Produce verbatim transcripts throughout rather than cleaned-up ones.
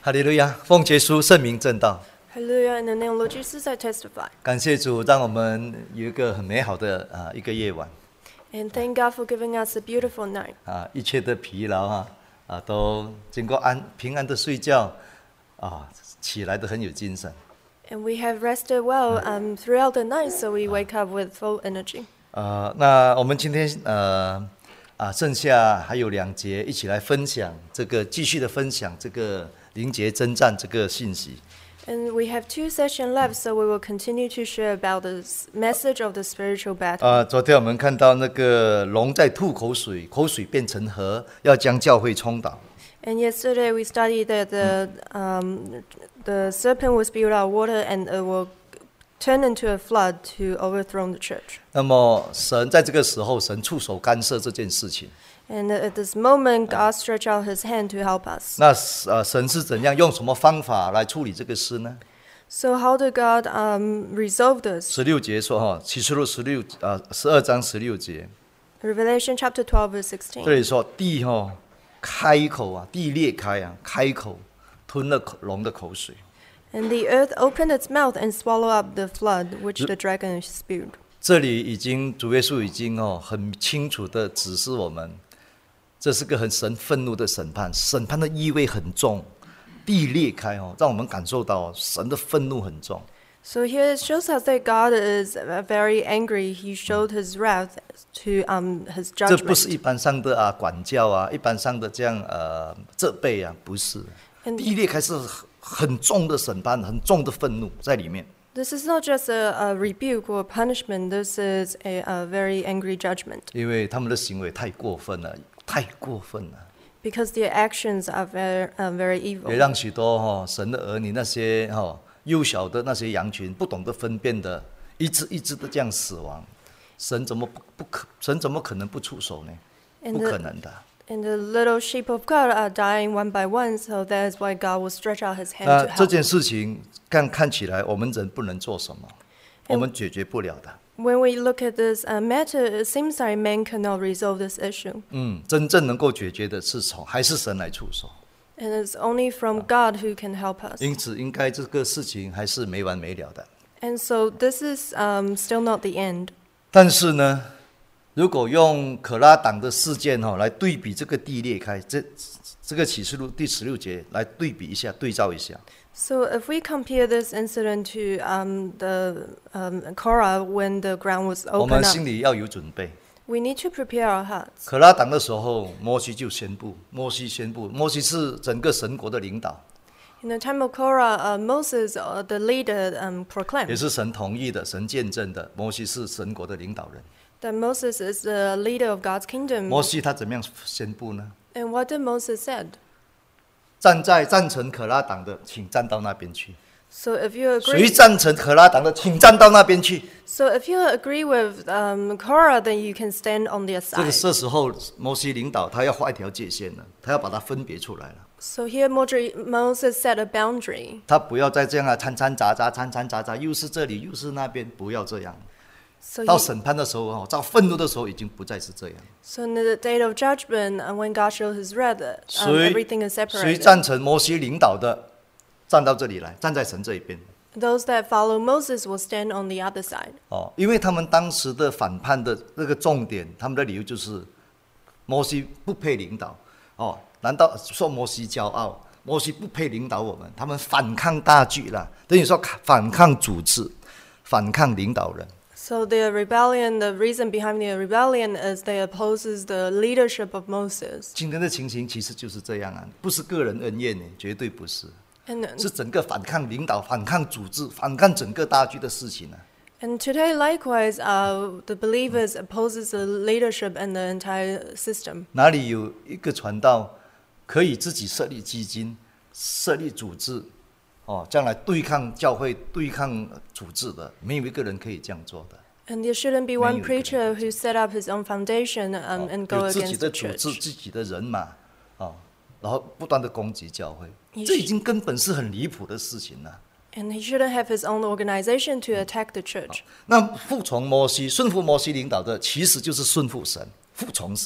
哈利路亚！奉耶稣圣名证道。 Hallelujah! In the name of Lord Jesus, I testify. 感谢主，让我们有一个很美好的啊一个夜晚。 And thank God for giving us a beautiful night. 啊，一切的疲劳啊啊都经过安平安的睡觉啊，起来的很有精神。 And we have rested well um, throughout the night, so we wake up with full energy. 呃，那我们今天呃啊剩下还有两节，一起来分享这个，继续的分享这个灵节征战这个信息。 And we have two sessions left, so we will continue to share about the message of the spiritual battle. 呃，昨天我们看到那个龙在吐口水，口水变成河，要将教会冲倒。 And yesterday we studied that the um, the serpent will spew out water and it will turn into a flood to overthrow the church. 那么神在这个时候，神触手干涉这件事情。 And at this moment, God stretched out His hand to help us. 那呃，神是怎样用什么方法来处理这个事呢？ So how did God um, resolve this? 十六节说哈，启示录十六啊十二章十六节， Revelation chapter twelve, verse sixteen. 这里说地哈开口啊，地裂开啊，开口吞了龙的口水。 And the earth opened its mouth and swallowed up the flood which the dragon spewed. 这里已经主耶稣已经哦很清楚的指示我们，这是个很神愤怒的审判，审判的意味很重，地裂开哦，让我们感受到神的愤怒很重。 So here it shows us that God is very angry. He showed His wrath to um, His 这不是 judgment. 一般上的啊管教啊，一般上的这样呃责备啊，不是。 And 地裂开是很重的审判，很重的愤怒在里面。 this is not just a, a rebuke or punishment. This is a, a very angry judgment. 因为他们的行为太过分了，太过分了， Because their actions are very, uh, very 也 evil. 让许多哈、哦、神的儿女那些哈、哦、幼小的那些羊群不懂得分辨的，一只一只的这样死亡，神怎么不不可？神怎么可能不出手呢？ And 不 the- 可能的。 And the little sheep of God are dying one by one, so that is why God will stretch out His hand 那 to 这 help. 件事情看看起来，我们人不能做什么，我们解决不了的。 When we look at this uh, matter, it seems like man cannot resolve this issue. 嗯，真正能够解决的是从还是神来出手。 And it's only from God who can help us. 因此，应该这个事情还是没完没了的。 And so this is um, still not the end. 但是呢，如果用可拉党的事件哈、哦、来对比这个地裂开，这这个启示录第十六节来对比一下，对照一下。 So if we compare this incident to um, the um, Korah when the ground was 我 opened 们 up, 心里要有准备。 we need to prepare our hearts. 可拉党的时候，摩西就宣布，摩西宣布，摩西是整个神国的领导， In the time of Korah, uh, Moses, uh, the leader, um, 也 proclaimed 是神同意的，神见证的。摩西是神国的领导人。 that Moses is the leader of God's kingdom. 摩西他怎么样宣布呢？ And what did Moses said? 站在赞成可拉党的，请站到那边去； So if you 谁 agree, 赞成可拉党的，请站到那边去。 so if you agree with um, Korah, then you can stand on their 这个 side. 这时候，摩西领导他要画一条界限了，他要把它分别出来了。 So here Modri- Moses set a boundary. 他不要再这样啊，掺掺杂杂，掺掺杂杂，又是这里又是那边，不要这样。 So, 到 he, 审判的时候哦，到愤怒的时候，已经不再是这样。 so in the day of judgment, uh, when God shows His wrath, uh, um, 谁 everything is 谁 separated. 赞成摩西领导的，站到这里来，站在神这一边。 Those that follow Moses will stand on the other side. 哦，因为他们当时的反叛的那个重点，他们的理由就是摩西不配领导。哦，难道说摩西骄傲？摩西不配领导我们？他们反抗大局了，等于说反抗组织，反抗领导人。 So their rebellion, the reason behind their rebellion is they opposes the leadership of Moses. 今天的情形其实就是这样啊，不是个人恩怨呢，绝对不是， And, 是整个反抗领导、反抗组织、反抗整个大局的事情啊。 and today, likewise, uh, the believers opposes the leadership and the entire system. 哪里有一个传道可以自己设立基金、设立组织，哦，将来对抗教会、对抗组织的，没有一个人可以这样做的。 And there shouldn't be one 没有一个人 preacher who set up his own foundation um, and 有 go 自己 against 的 the 组织、 church. 自己的人马，哦，然后不断的攻击教会， You 这已经根本是很离谱的事情了。 And he shouldn't have his own organization to attack the church. 那服从摩西、顺服摩西领导的，其实就是顺服神、服从神。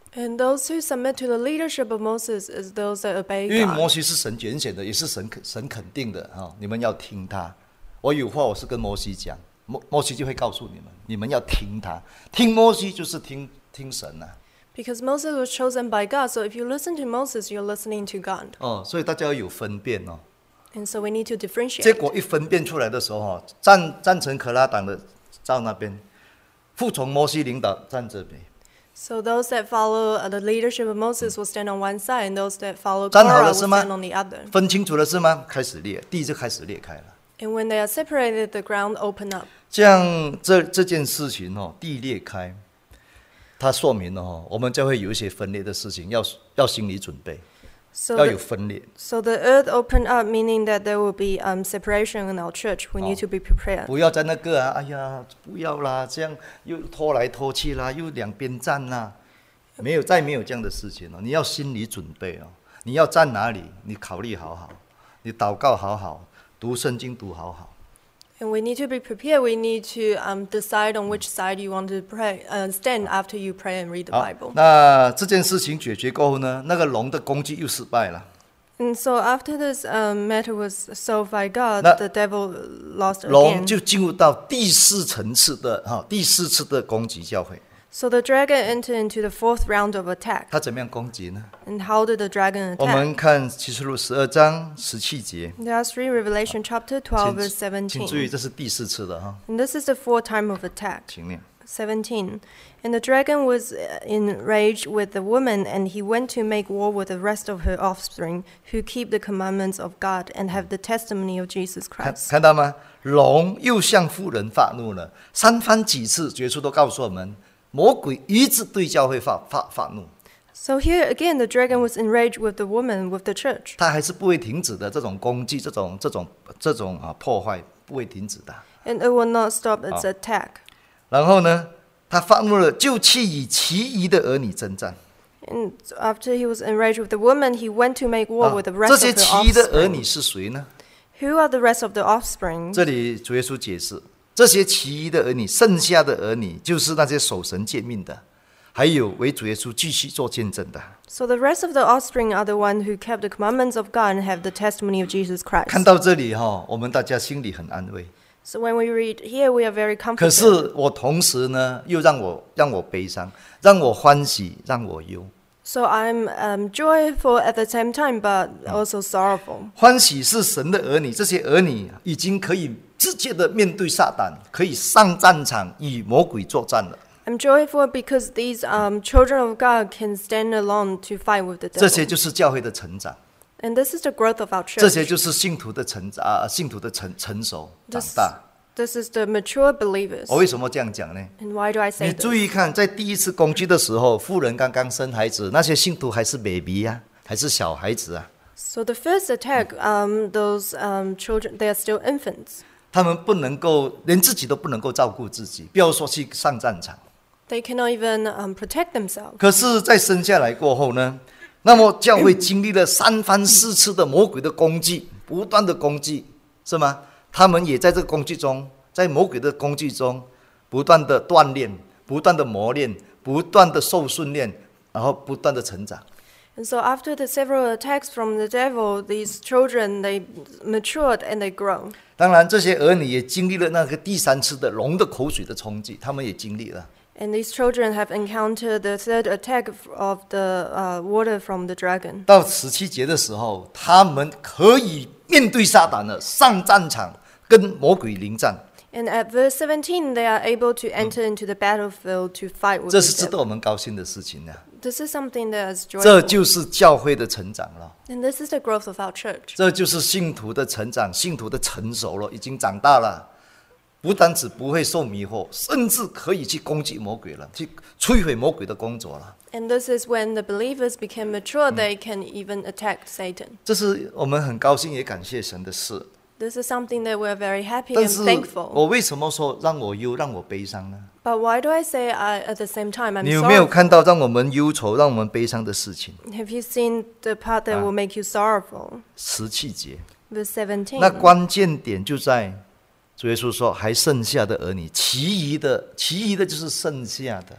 And those who submit to the leadership of Moses is those that obey 因为 God. 摩西是神拣选的，也是神神肯定的哈、哦，你们要听他。我有话我是跟摩西讲，摩摩西就会告诉你们，你们要听他。听摩西就是听听神啊。 Because Moses was chosen by God, so if you listen to Moses, you're listening to God. 哦，所以大家要有分辨哦。 And so we need to 结 differentiate. 果一分辨出来的时候哈，赞赞成可拉党的站那边，服从摩西领导站这边。 So those that follow uh, the leadership of Moses will stand on one side, and those that follow 站好 Korah 了 will 是吗 stand on the other. 分清楚了是吗？开始裂，地就开始裂开了。 And when they are separated, the ground open up. 这样这这件事情哦，地裂开，它说明了哦，我们将会有一些分裂的事情，要要心理准备， So 要有 the, 分裂， so the earth opened up, meaning that there will be um, separation in our church. We need to be prepared. 不要在那个啊，哎呀，不要啦，这样又拖来拖去啦，又两边站啦，没有再没有这样的事情了。你要心理准备哦，你要站哪里，你考虑好好，你祷告好好，读圣经读好好。 And we need to be prepared. We need to um, decide on which side you want to pray, uh, stand after you pray and read the 好 Bible. 那这件事情解决过后呢，那个龙的攻击又失败了。 And so after this um, matter was solved by God, 那 the devil lost 龙 again. 就进入到第四层次的哈，第四次的攻击教会。 So the dragon entered into the fourth round of attack. 他怎么样攻击呢？ And how did the dragon 我 attack? 们看启示录十二章十七节， There are three Revelation chapter 12, verse 请注意， seventeen. 这是第四次的哈， And this is the fourth time of attack. 请念。 seventeen. And the dragon was uh, enraged with the woman, and he went to make war with the rest of her offspring, who keep the commandments of God and have the testimony of Jesus 看 Christ. 看到吗？龙又向妇人发怒了，三番几次，耶稣都告诉我们，魔鬼一直对教会发发发怒， So here again, the dragon was enraged with the woman, with the church. 他还是不会停止的。这种攻击，这种这种这种啊破坏不会停止的。 And it will not stop its attack. 然后呢，他发怒了，就去与其余的儿女征战。 And after he was enraged with the woman, he went to make war 啊 with the 这 rest 些 of the 其余的儿女 offspring. 是谁呢？ Who are the rest of the offspring? 这里主耶稣解释，这些其余的儿女，剩下的儿女，就是那些守神诫命的，还有为主耶稣继续做见证的。 So the rest of the offspring are the one who kept the commandments of God and have the testimony of Jesus 看 Christ. 到这里哈，我们大家心里很安慰。 So when we read here, we are very 可 comforted. 是我同时呢，又让我让我悲伤，让我欢喜，让我忧。 So I'm um, joyful at the same time, but also sorrowful. 欢喜是神的儿女，这些儿女已经可以直接的面对撒旦，可以上战场与魔鬼作战了。 I'm joyful because these um, children of God can stand alone to fight with the 这些 devil. 就是教会的成长， And this is the growth of our 这些 church. 就是信徒的成长啊，信徒的成成熟长 This, 大。 this is the mature believers. 我为什么这样讲呢？ And why do I 你 say 注 this? 意看，在第一次攻击的时候，妇人刚刚生孩子，那些信徒还是 baby 啊，还是小孩子啊， So the first attack, um, those um, children, they are still infants. 他们不能够连自己都不能够照顾自己，不要说去上战场。 They cannot even um, protect themselves. 可是，在生下来过后呢，那么教会经历了三番四次的魔鬼的攻击，不断的攻击，是吗？他们也在这个攻击中，在魔鬼的攻击中，不断的锻炼，不断的磨练，不断的受训练，然后不断的成长。 And so after the several attacks from the devil, these children, they matured and they grow. 当然，这些儿女也经历了那个第三次的龙的口水的冲击，他们也经历了。 And these children have encountered the third attack of the uh, water from the dragon. 到十七节的时候，他们可以面对撒旦了，上战场跟魔鬼临战。 And at verse seventeen, they are able to enter into the battlefield to fight with 这 the 是值得 devil. 我们高兴的事情呢、 This is something that is 这 joyful. 就是教会的成长了， And this is the growth of our church. 这就是信徒的成长，信徒的成熟了，已经长大了。不单只不会受迷惑，甚至可以去攻击魔鬼了，去摧毁魔鬼的工作了。 And this is when the believers became mature, they can even attack Satan. 这是我们很高兴也感谢神的事。 This is something that we're very happy 但 and 是 thankful. 我为什么说让我忧，让我悲伤呢？ But why do I say I, at the same time I'm 你有没有 sorrowful? 看到让我们忧愁、让我们悲伤的事情？ Have you seen the part that Ah. will make you sorrowful? 十七节， Verse seventeen. 那关键点就在主耶稣说，还剩下的儿女，其余的，其余的就是剩下的。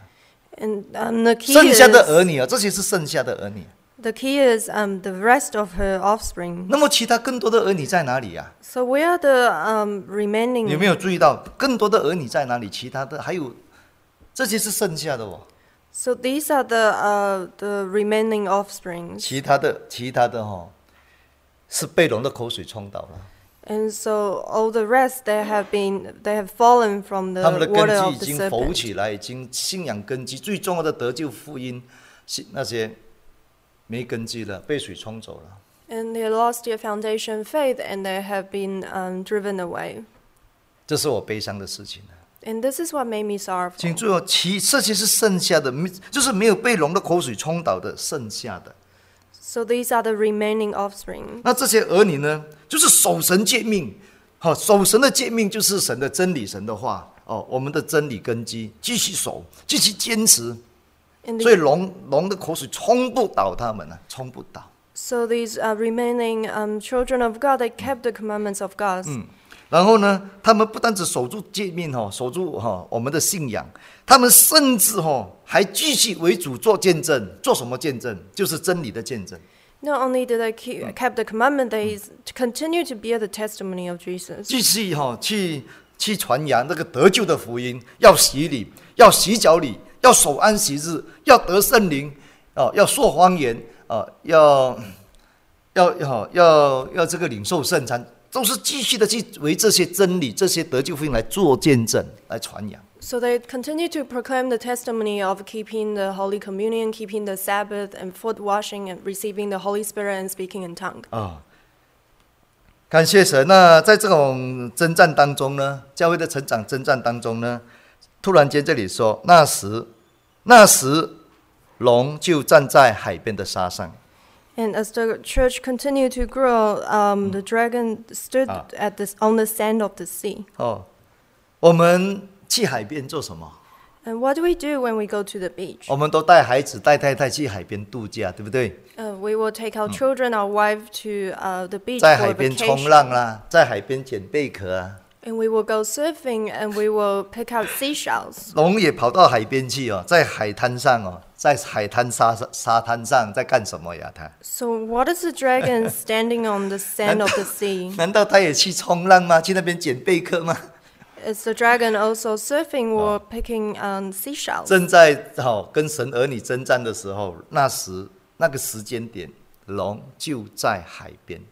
And um, the key 剩下的儿 is 女啊，这些是剩下的儿女。 the key is um, the rest of her offspring. 那么其他更多的儿女在哪里呀、 So where are the um, 有 remaining? 没有注意到更多的儿女在哪里？其他的还有这些是剩下的哦， So these are the uh, the remaining offsprings. 其他的其他的哦，是被龙的口水冲倒了， And so all the rest they have been they have fallen from 他们的 the 根 water 基 of 已 the 经浮 serpent. 起来，已经信仰根基最重要的得救福音，是那些没根基了，被水冲走了。 And they lost their foundation faith and they have been um, driven away. 这是我悲伤的事情。 And this is what made me 请 sorrowful. 注意哦，其这些是剩下的，没就是没有被龙的口水冲倒的剩下的。 So these are the remaining offspring. 那这些儿女呢，就是守神诫命，好、守神的诫命就是神的真理，神的话哦，我们的真理根基，继续守，继续坚持。 And 所以 the, 龙龙的口水冲不倒他们啊，冲不倒。 so these uh, remaining um, children of God, they kept the commandments of God. 然后呢，他们不单只守住诫命哦，守住哈、哦、我们的信仰，他们甚至哦还继续为主做见证，做什么见证？就是真理的见证。 Not only did they keep, kept the commandment, they continue to bear the testimony of Jesus. 继续哈、哦、去去传扬这个得救的福音，要洗礼，要洗脚礼，要守安息日，要得圣灵哦，要说方言哦，要要要要要这个领受圣餐。 都是继续的去为这些真理、这些得救福音来做见证、来传扬。 So they continue to proclaim the testimony of keeping the Holy Communion, keeping the Sabbath, and foot washing, and receiving the Holy Spirit and speaking in tongue. 啊，感谢神。那在这种征战当中呢，教会的成长征战当中呢，突然间这里说，那时，那时，龙就站在海边的沙上。 And as the church continued to grow, um, the dragon stood Ah. at this on the sand of the sea. 哦，我们去海边做什么？ And what do we do when we go to the beach? 我们都带孩子、带太太去海边度假，对不对？ Uh, we will take our children, our wife, to uh, the beach 在 for 海 a 边冲浪 vacation. 啦，在海边捡贝壳啊。 And we will go surfing, and we will pick out seashells. 龙也跑到海边去哦，在海滩上哦，在海滩沙沙滩上在干什么呀？他 So what is the dragon standing on the sand of the sea? 难道他也去冲浪吗？去那边捡贝壳吗？ Is the dragon also surfing or picking um, seashells? 正在哦跟神儿女征战的时候，那时那个时间点，龙就在海边。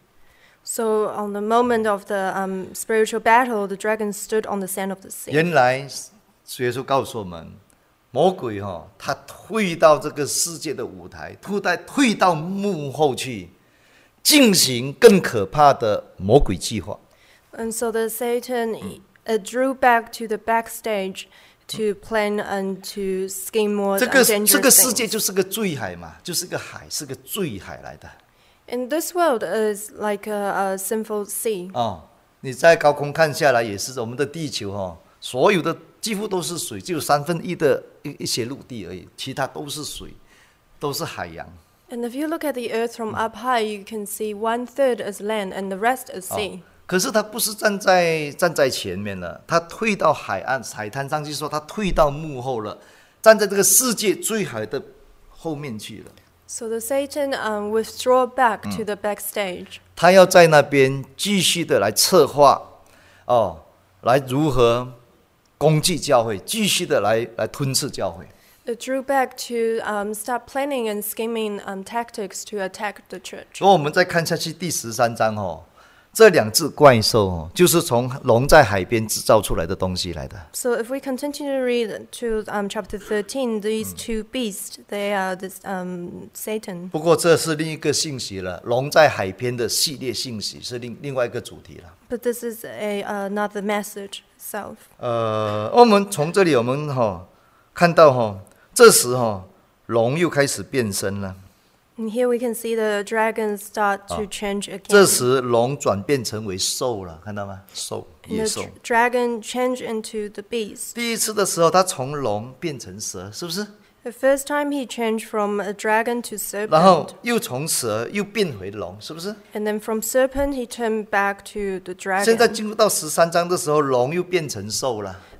So on the moment of the um, spiritual battle, the dragon stood on the sand of the sea. 原来耶稣告诉我们，魔鬼哈、哦，他退到这个世界的舞台，退到退到幕后去，进行更可怕的魔鬼计划。 And so the Satan uh, drew back to the backstage to plan and to scheme more 这 uh, 个这 dangerous 个世界 things. 就是个罪海嘛，就是个海，是个罪海来的。 And this world is like a, a sinful sea. 哦，你在高空看下来，也是我们的地球哈、哦，所有的几乎都是水，只有三分一的一一些陆地而已，其他都是水，都是海洋。 And if you look at the earth from up high, you can see one third is land and the rest is sea. 可是他不是站在站在前面了，他退到海岸海滩上去说，他退到幕后了，站在这个世界最海的后面去了。 So the Satan um, withdraw back to the backstage. 他要在那边继续的来策划，哦，来如何攻击教会，继续的来来吞噬教会。 It drew back to um, start planning and scheming um, tactics to attack the church. 所以我们再看下去第十三章哦，这两只怪兽哦，就是从龙在海边制造出来的东西来的。 So if we continue to read to um, chapter thirteen, these two beasts, they are this um, Satan. 不过这是另一个信息了，龙在海边的系列信息是另另外一个主题了。 But this is a another message itself. 呃，我们从这里我们哈、哦、看到哈、哦，这时哈、哦、龙又开始变身了。 And here we can see the dragons start to change 这 again. 时龙转变成为兽了，看到吗？兽， And 野 the 兽 dr-。dragon changed into the beast. 第一次的时候，它从龙变成蛇，是不是？ The first time he changed from a dragon to 然后 serpent. 又从蛇又变回龙，是不是？ And then from serpent he turned back to the 现在 dragon. 进入到十三章的时候，龙又变成兽了。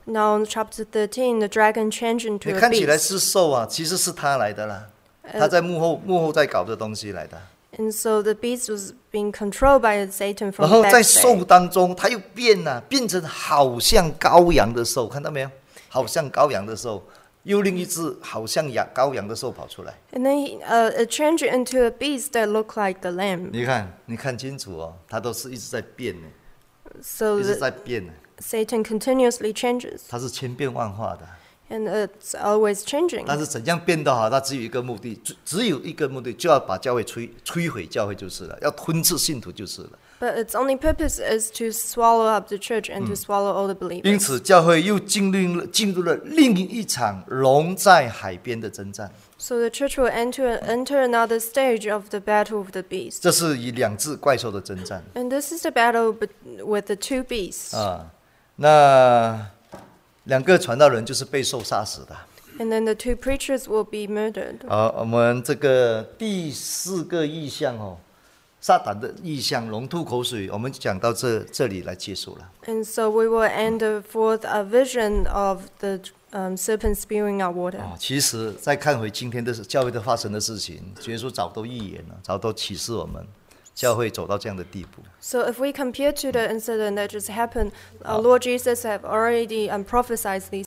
Now in chapter thirteen, the dragon changed into 你 a 看起来 beast. 是兽啊，其实是他来的啦，他在幕后幕后在搞这东西来的。 And so the beast was being controlled by Satan 然 from 后 the 在 backside. 兽当中，他又变了，变成好像羔羊的兽，看到没有？好像羔羊的兽，又另一只好像羊羔羊的兽跑出来。 And then he, uh, it changed into a beast that looked like the lamb. 你看，你看清楚哦，它都是一直在变呢， So 一直 the, 在变呢， Satan continuously changes, 它是千变万化的。 and it's always changing. 但是怎样变得好，它只有一个目的，只只有一个目的，就要把教会摧摧毁教会就是了，要吞噬信徒就是了。 But its only purpose is to swallow up the church and to swallow all the 因 believers. 此，教会又进入了进入了另一场龙在海边的征战。 So the church will enter enter another stage of the battle of the beast. 这是以两只怪兽的征战 And this is the battle bet- with the two beasts. 啊。那两个传道人就是被兽杀死的。 And then the two preachers will be murdered. 好，我们这个第四个意象哦，撒旦的意象，龙吐口水，我们讲到这这里来结束了。 And so we will end the fourth uh, vision of the um, serpent spewing out water. 哦，其实再看回今天的教会的发生的事情，耶稣早都预言了，早都启示我们，教会走到这样的地步。 So if we compare to the incident that just happened, our Lord Jesus have already um, prophesied these